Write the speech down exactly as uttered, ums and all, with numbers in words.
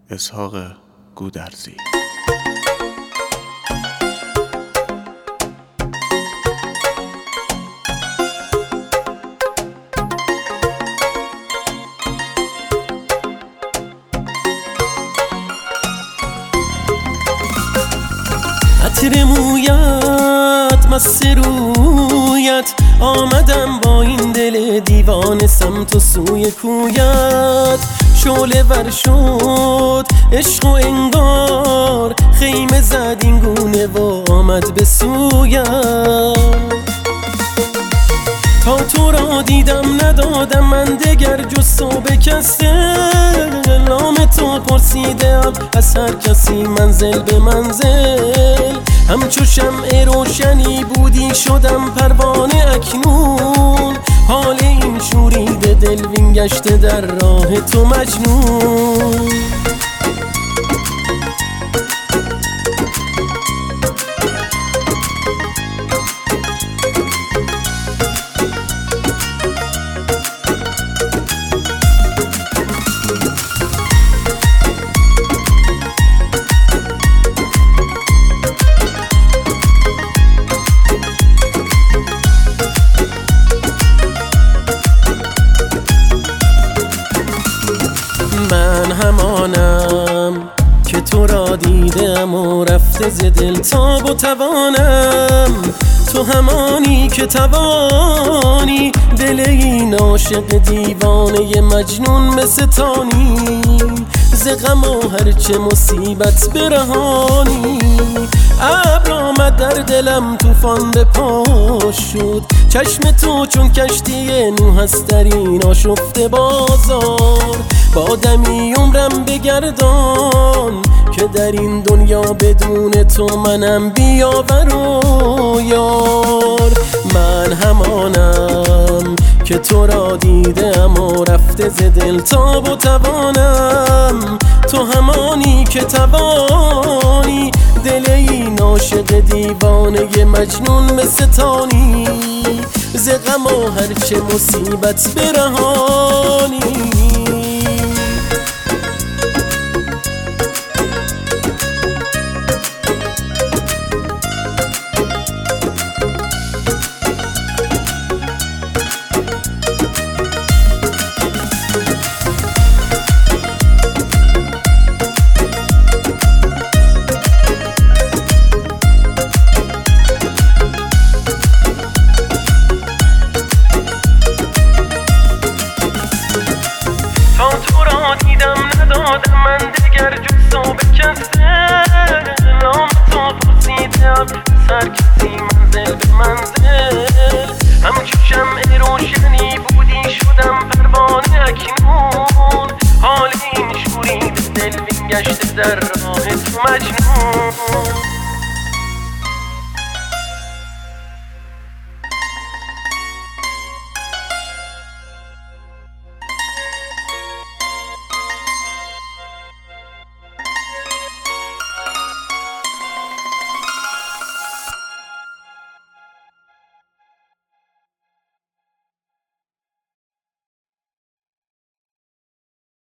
اسحاق گودرزی. عطر مویت مست رویت، آمدم با این دل دیوانه سمت و سوی کویت. شعله ور شد عشق و انگار خیمه زد این گونه و آمد به سویت. تا تو را دیدم ندادم من دگر جز تو به کس دل، نام تو پرسیدم از هر کسی منزل به منزل. همچو شمع روشنی بودی شدم پروانه اکنون، حال این شوریده دل وین گشته در راه تو مجنون. من همانم که تو را دیدم و رفته ز دل تاب و توانم. تو همانی که توانی دل این عاشق دیوانه مجنون بستانی. ز غم و هرچه مصیبت برهانی. ابر آمد در دلم طوفان به پاش شد، چشم تو چون کشتی نوح است در این آشفته بازار. با دمی عمرم بگردان که در این دنیا بدون تو منم بیاور و یار. من همانم که تو را دیدم و رفته ز دل تاب و توانم. تو همانی که توانی دل این عاشق دیوانه مجنون بستانی. ز غم و هرچه مصیبت برهانی. تا تو را دیدم ندادم من دگر جز تو به کس دل، نام تو پرسیدم سر کسی منزل به منزل. همچو شمع روشنی بودی شدم پروانه اکنون، حال این شوریده دل وین گشته در راه تو مجنون.